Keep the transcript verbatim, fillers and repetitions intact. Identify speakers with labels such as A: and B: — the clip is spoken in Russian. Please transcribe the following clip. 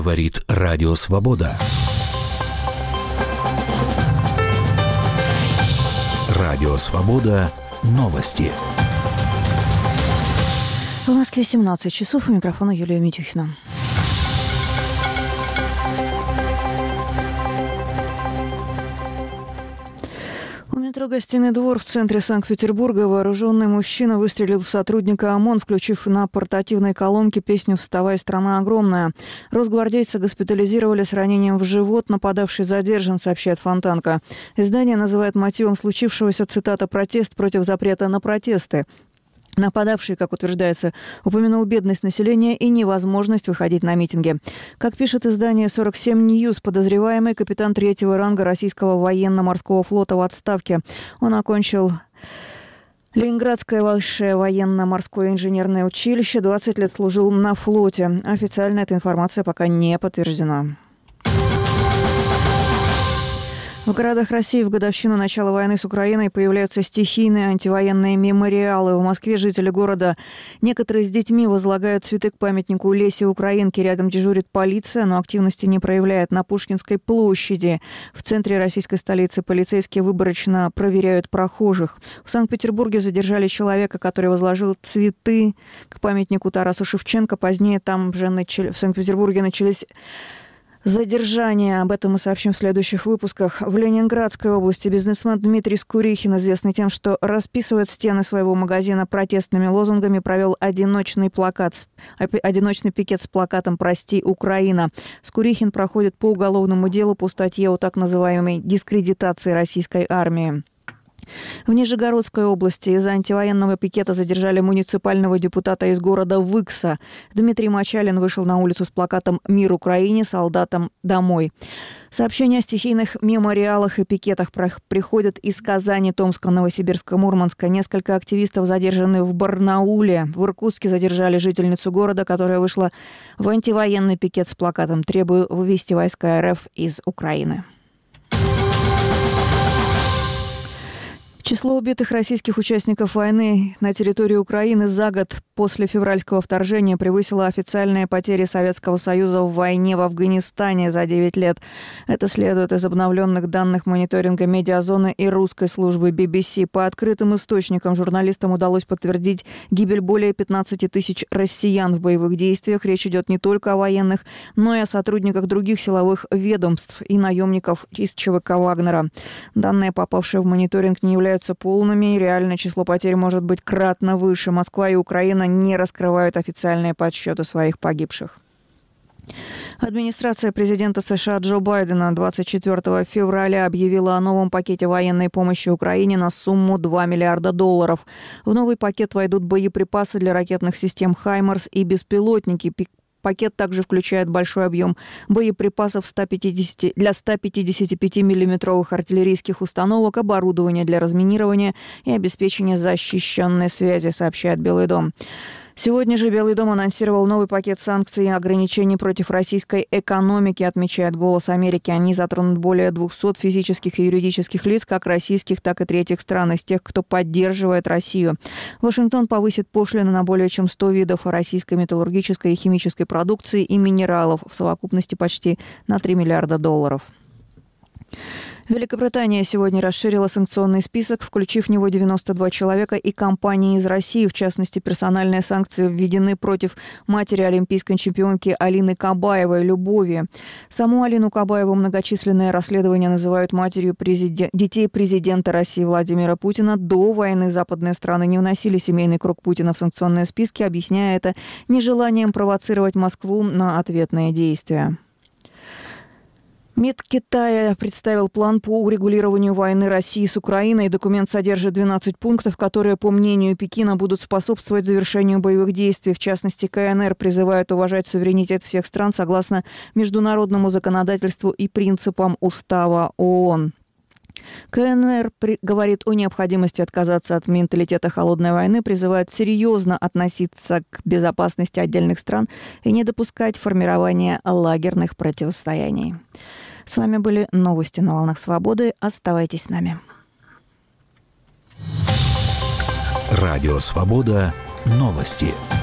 A: Говорит Радио Свобода. Радио Свобода. Новости.
B: В Москве семнадцать часов. У микрофона Юлия Митюхина. У метро «Гостиный двор» в центре Санкт-Петербурга вооруженный мужчина выстрелил в сотрудника ОМОН, включив на портативной колонке песню «Вставай, страна огромная». Росгвардейца госпитализировали с ранением в живот. Нападавший задержан, сообщает Фонтанка. Издание называет мотивом случившегося, цитата, «протест против запрета на протесты». Нападавший, как утверждается, упомянул бедность населения и невозможность выходить на митинги. Как пишет издание сорок семь Ньюс, подозреваемый капитан третьего ранга российского военно-морского флота в отставке. Он окончил Ленинградское высшее военно-морское инженерное училище, двадцать лет служил на флоте. Официально эта информация пока не подтверждена. В городах России в годовщину начала войны с Украиной появляются стихийные антивоенные мемориалы. В Москве жители города, некоторые с детьми, возлагают цветы к памятнику Лесе Украинке. Рядом дежурит полиция, но активности не проявляет. На Пушкинской площади, в центре российской столицы, полицейские выборочно проверяют прохожих. В Санкт-Петербурге задержали человека, который возложил цветы к памятнику Тарасу Шевченко. Позднее там же начали, в Санкт-Петербурге начались задержание. Об этом мы сообщим в следующих выпусках. В Ленинградской области бизнесмен Дмитрий Скурихин, известный тем, что расписывает стены своего магазина протестными лозунгами, провел одиночный плакат, одиночный пикет с плакатом «Прости, Украина». Скурихин проходит по уголовному делу по статье о так называемой дискредитации российской армии. В Нижегородской области из-за антивоенного пикета задержали муниципального депутата из города Выкса. Дмитрий Мочалин вышел на улицу с плакатом «Мир Украине, солдатам домой». Сообщения о стихийных мемориалах и пикетах приходят из Казани, Томска, Новосибирска, Мурманска. Несколько активистов задержаны в Барнауле. В Иркутске задержали жительницу города, которая вышла в антивоенный пикет с плакатом «Требую вывести войска РФ из Украины». Число убитых российских участников войны на территории Украины за год после февральского вторжения превысило официальные потери Советского Союза в войне в Афганистане за девять лет. Это следует из обновленных данных мониторинга медиазоны и русской службы би би си. По открытым источникам журналистам удалось подтвердить гибель более пятнадцати тысяч россиян в боевых действиях. Речь идет не только о военных, но и о сотрудниках других силовых ведомств и наемников из ЧВК «Вагнера». Данные, попавшие в мониторинг, не являются полными. Реальное число потерь может быть кратно выше. Москва и Украина не раскрывают официальные подсчеты своих погибших. Администрация президента США Джо Байдена двадцать четвёртого февраля объявила о новом пакете военной помощи Украине на сумму два миллиарда долларов. В новый пакет войдут боеприпасы для ракетных систем «Хаймарс» и беспилотники. Пакет также включает большой объем боеприпасов сто пятьдесят, для ста пятидесяти пяти миллиметровых артиллерийских установок, оборудования для разминирования и обеспечения защищенной связи, сообщает Белый дом. Сегодня же Белый дом анонсировал новый пакет санкций и ограничений против российской экономики, отмечает «Голос Америки». Они затронут более двухсот физических и юридических лиц, как российских, так и третьих стран, из тех, кто поддерживает Россию. Вашингтон повысит пошлины на более чем сто видов российской металлургической и химической продукции и минералов, в совокупности почти на три миллиарда долларов. Великобритания сегодня расширила санкционный список, включив в него девяносто два человека и компании из России. В частности, персональные санкции введены против матери олимпийской чемпионки Алины Кабаевой, Любови. Саму Алину Кабаеву многочисленные расследования называют матерью президен... детей президента России Владимира Путина. До войны западные страны не вносили семейный круг Путина в санкционные списки, объясняя это нежеланием провоцировать Москву на ответные действия. МИД Китая представил план по урегулированию войны России с Украиной. Документ содержит двенадцать пунктов, которые, по мнению Пекина, будут способствовать завершению боевых действий. В частности, КНР призывает уважать суверенитет всех стран согласно международному законодательству и принципам Устава ООН. КНР при... говорит о необходимости отказаться от менталитета холодной войны, призывает серьезно относиться к безопасности отдельных стран и не допускать формирования лагерных противостояний. С вами были новости на волнах свободы. Оставайтесь с нами.
A: Радио Свобода. Новости.